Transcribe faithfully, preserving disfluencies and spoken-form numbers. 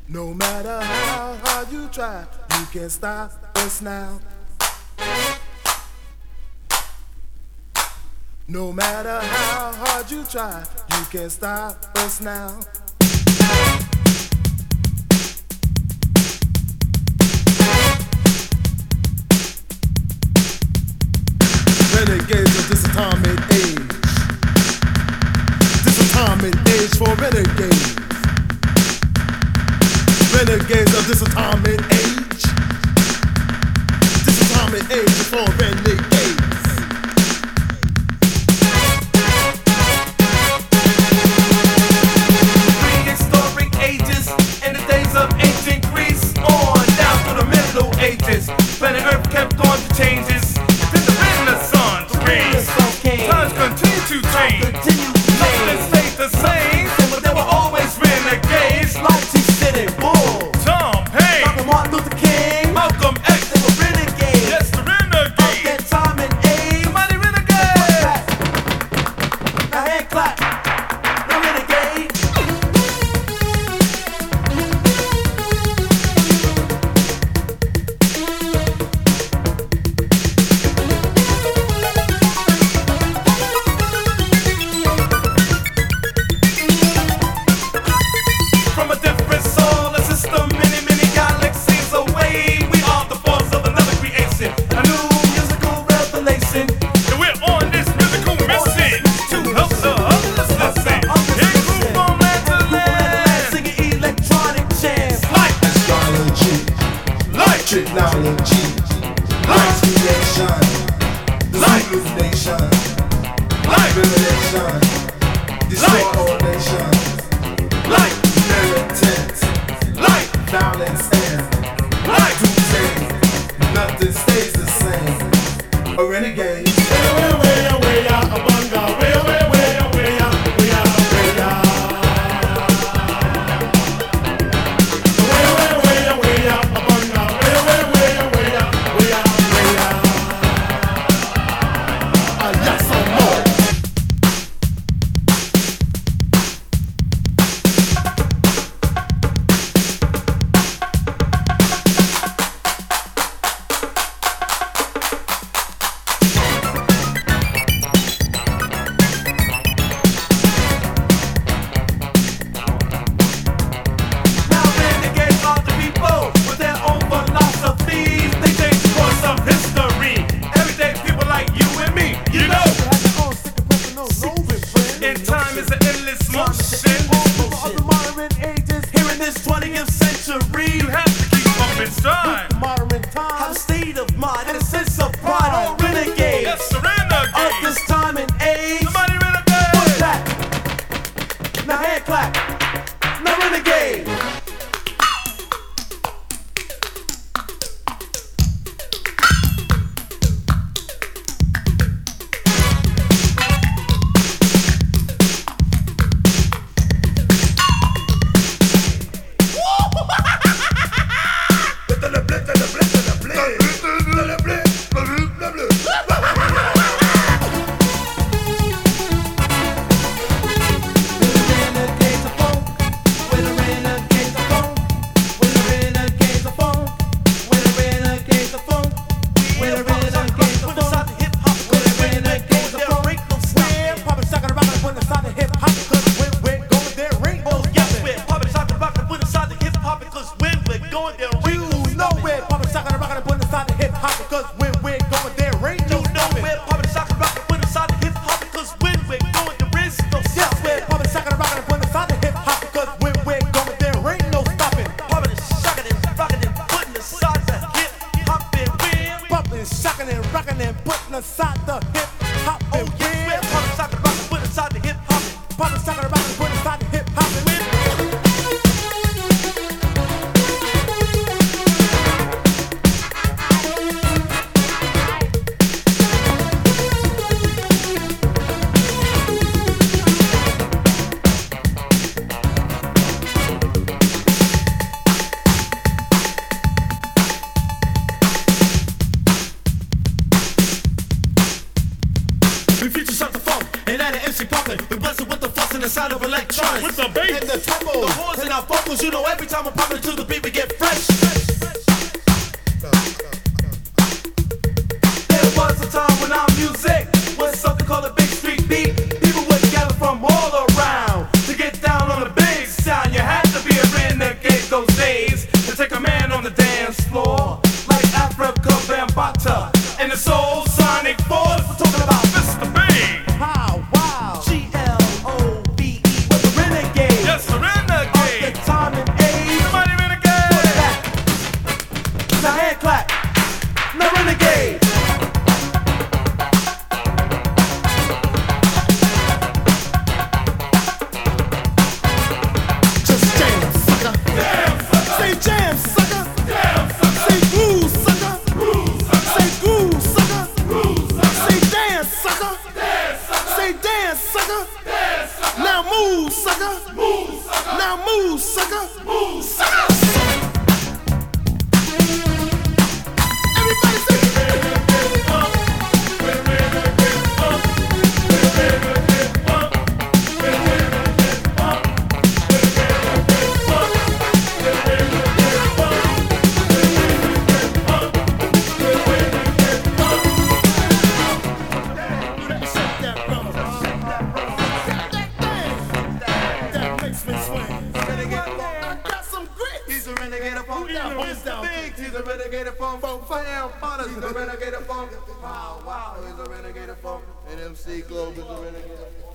No matter how hard you try, you can't stop us now. No matter how hard you try, you can't stop us now. Renegades of this atomic age. This atomic age for renegades. Renegades of this atomic age. This atomic age is for renegades. Prehistoric ages in the days of ancient Greece, on down to the Middle Ages. Planet Earth kept on to changes. Then the Renaissance reigns. Times continue to change. Nothing stayed the same, but there were always renegades. Like T. City Bull, Tom Paine, Doctor Martin Luther King, Malcolm X, they were renegades. yes, the Of renegade. their time and age. Somebody renegade. Now hand clap. Now renegade. From a different solar system, many, many galaxies away, we are the force of another creation, a new musical revelation. And we're on this musical mission to help the others listen. In group from land to land, Singing electronic chants. light, Astrology, light, technology, light, creation, the Light. Zulu nation, light, revelation, destroy Light. all nations, light, militant, light, violence and light. doomsday. Nothing stays the same. A renegade. Now renegades are the people with their own philosophies. They change the course of history. Everyday people like you and me, you know. In time is an endless motion. Of the modern ages, here in this twentieth century, You have to keep up in stride. modern times, have a state of mind and a sense of pride. All renegades Yes, the of renegade. this time and age. Somebody What's renegade. that? Now hand clap. Now renegade. Renegades of folk, with a renegade. bass and the tempo, the horns and our vocals. You know, every time I'm popping to the beat, we get fresh. There was a time when our music was something called a big street beat. People would gather from all around to get down on the big sound. You had to be a renegade those days to take a man on the dance floor, like Africa Bambaataa and the Soul Sonic Force. We're talking about Mister Big. How wow, G L O V E was a renegade. Yes, a renegade. Of the time and age. Somebody renegade. What's that? Now hand clap. No renegade. just jam, sucker. Damn, sucker. Say jam, sucker. Damn, sucker. Say groove, sucker. Groove, sucker. Say groove, sucker. Groove, sucker. Say dance, sucker. Dance, sucker. Say dance, sucker. Dance, sucker. Now move, sucker. Move, sucker. Now move, sucker. Move, Sucker. Everybody say. Shake that rubber. That thing. That makes me swing. I got some grits. He's a renegade of funk. Yeah, He's down. big. He's a renegade of funk. Funk, funk, funk. He's a renegade of funk. Wow, wow. He's a renegade of funk. And M C Globe is a renegade of funk.